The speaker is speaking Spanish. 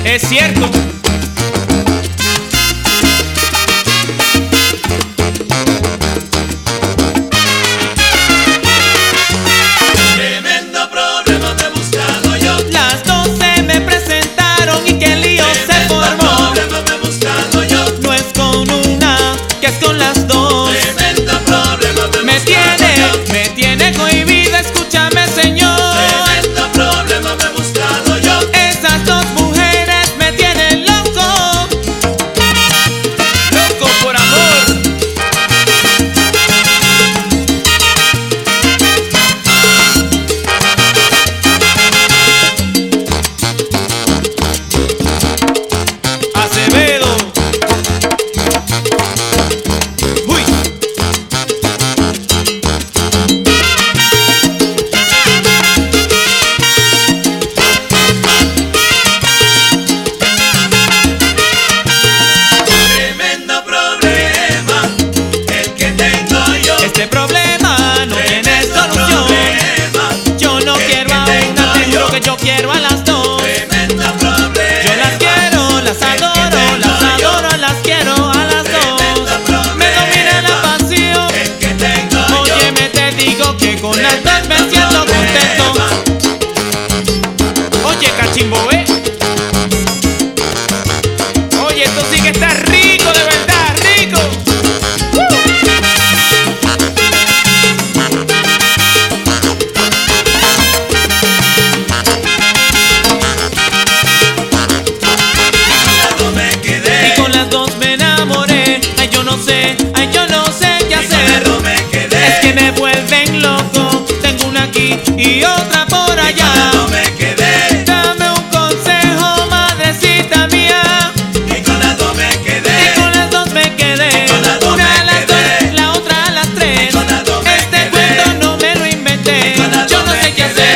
Es cierto. Tremendo problema me he buscado yo. Las 12 me presentaron y qué lío se formó. Tremendo problema me he buscado yo. No es con una, que es con las dos. Tremendo problema me he buscado yo. Me tiene cohibida, escúchame señor. Tremendo problema me he buscado yo. Esas dos mujeres me tienen loco. Loco por amor. Acevedo. Uy. Tremendo problema el que tengo yo. Este problema no tiene solución. Problema, Yo no quiero a una, te juro que yo quiero a las dos. tremendo problema. Yo las quiero, las adoro, las quiero a las dos. Me domina la pasión. El que tengo yo. Óyeme, te digo que con las dos me siento contento. Oye, cachimbo, oye, esto sí que está rico, de verdad, rico. No me quedé. Y con las dos me enamoré. Ay, yo no sé qué hacer. No me quedé. Es que me vuelven loco. Tengo una aquí y otra por allá. No me quedé. Dame un consejo, madrecita mía. Y con las dos me Y quedé. con las dos me quedé. Con las dos Una me a las quedé. dos, la otra a las tres. Con las dos me Este quedé. cuento no me lo inventé. Con las Yo dos no me sé qué quedé. hacer.